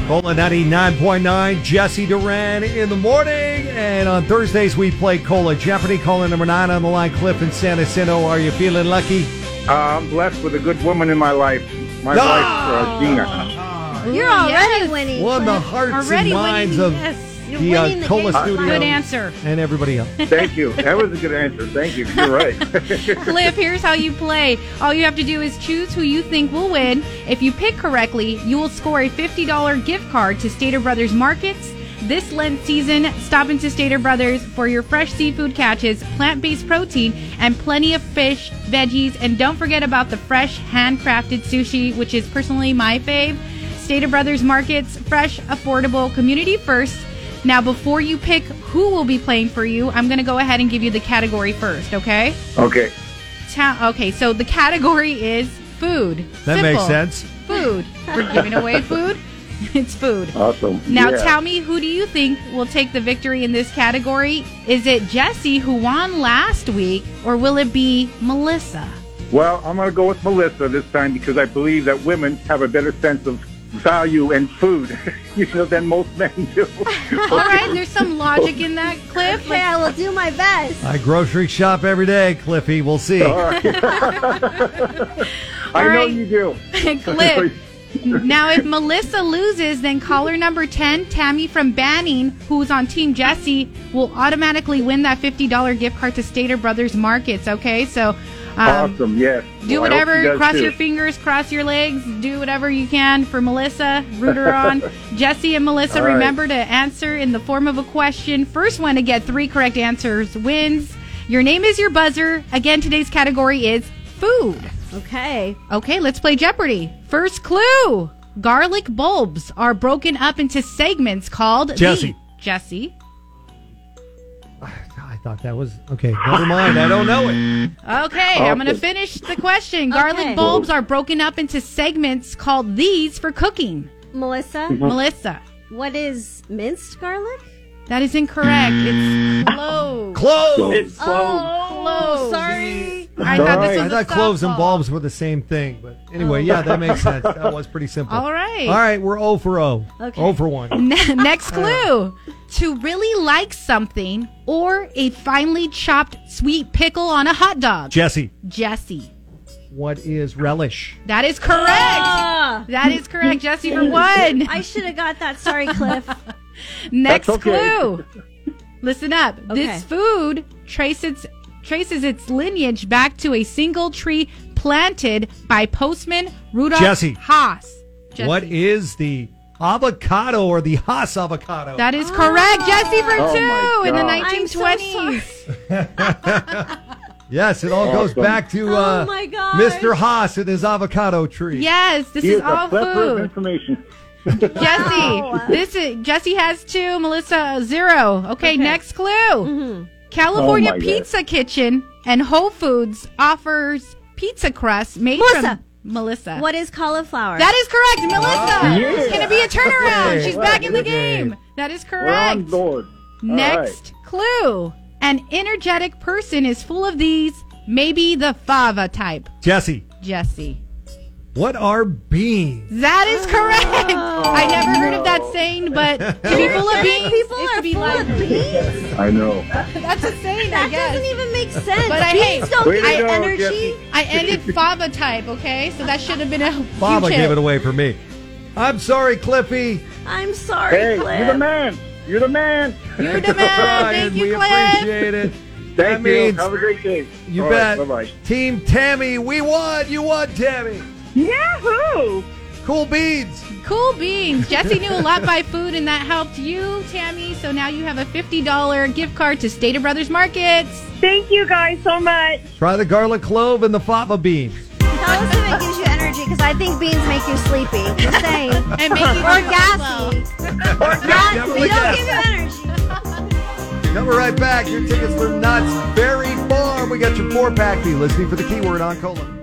Cola 99.9, Jesse Duran in the morning. And on Thursdays, we play Cola Jeopardy. Caller number 9 on the line, Cliff in San Jacinto. Are you feeling lucky? I'm blessed with a good woman in my life. My wife, Gina. You're already winning. Won the hearts and minds of the Cola studio. Good answer. And everybody else. Thank you. That was a good answer. Thank you. You're right. Cliff, here's how you play. All you have to do is choose who you think will win. If you pick correctly, you will score a $50 gift card to Stater Brothers Markets. This Lent season, stop into Stater Brothers for your fresh seafood catches, plant-based protein, and plenty of fish, veggies. And don't forget about the fresh, handcrafted sushi, which is personally my fave. Stater Brothers Markets, fresh, affordable, community first. Now, before you pick who will be playing for you, I'm going to go ahead and give you the category first, okay? Okay. Okay, so the category is food. That Simple. makes sense. Food. We're giving away food. It's food. Awesome. Now, Yeah. tell me, who do you think will take the victory in this category? Is it Jesse, who won last week, or will it be Melissa? Well, I'm going to go with Melissa this time because I believe that women have a better sense of value in food, than most men do. All right, there's some logic in that, Cliff. Okay, I will do my best. I grocery shop every day, Cliffy. We'll see. I know you do. Cliff. Now, if Melissa loses, then caller number 10, Tammy from Banning, who's on Team Jesse, will automatically win that $50 gift card to Stater Brothers Markets, okay? So, Awesome, yes. do Well, I hope whatever, she does cross too. your fingers, cross your legs, do whatever you can for Melissa, root her on. Jesse and Melissa, All right. remember to answer in the form of a question. First one to get 3 correct answers wins. Your name is your buzzer. Again, today's category is food. Okay. Okay, let's play Jeopardy. First clue. Garlic bulbs are broken up into segments called... Jesse. Jesse. I thought that was... Okay, never mind. I don't know it. Okay, I'm going to finish the question. Garlic Okay. bulbs are broken up into segments called these for cooking. Melissa, Melissa. what is minced garlic? That is incorrect. It's cloves. Cloves! It's Cloves. Sorry. I thought this was I a thought cloves and softball. bulbs were the same thing. But anyway, yeah, that makes sense. That was pretty simple. All right. All right, we're 0 for 0. Okay. 0 for 1. Next clue. To really like something or a finely chopped sweet pickle on a hot dog. Jesse, Jesse. what is relish? That is correct. Ah, That is correct, Jesse, for 1. I should have got that. Sorry, Cliff. Next That's okay. clue. Listen up. Okay. This food traces its lineage back to a single tree planted by postman Rudolph Jesse. Haas. Jesse. What is the avocado or the Haas avocado? That is correct, Jesse, for Oh, 2 in the my God. I'm so 1920s. Yes, it all goes Awesome. back to Oh, my gosh. Mr. Haas and his avocado tree. Yes, this He is is a all plethora of food. information. Jesse has 2, Melissa 0. Okay, next clue. California Oh, my Pizza Kitchen and Whole Foods offers pizza crust made from Melissa. What is cauliflower? That is correct, Melissa. Yeah. It's going to be a turnaround. Okay. She's back in the Good game. game. That is We're on correct. board. Next clue. An energetic person is full of these, maybe the fava type. Jesse, Jesse. what are beans? That is correct. I never heard of that saying, but to be full of beans People is are to be full like of beans? I know. That's a saying, I That guess. doesn't even make sense. But I beans hate- don't Way to give go, energy. Jesse. I ended fava type, okay? So that should have been a Baba huge gave hit. it away for me. I'm sorry, Cliffy. I'm sorry, Hey, Cliff. you're the man. You're the man. You're the man. Ryan, Thank you, we Cliff. appreciate it. Thank That you. means Have a great day. you All bet. right, bye-bye. Team Tammy, we won. You won, Tammy. Yahoo! Cool beans. Cool beans. Jesse knew a lot by food, and that helped you, Tammy. So now you have a $50 gift card to Stater Brothers Markets. Thank you guys so much. Try the garlic clove and the fava beans. Tell us if it gives you energy, because I think beans make you sleepy. Just saying. And make you Or do gassy. Definitely They don't gassy. give you energy. Coming right back. Your tickets for Knott's Berry Farm. We got your 4-pack. Be listening for the keyword on Cola.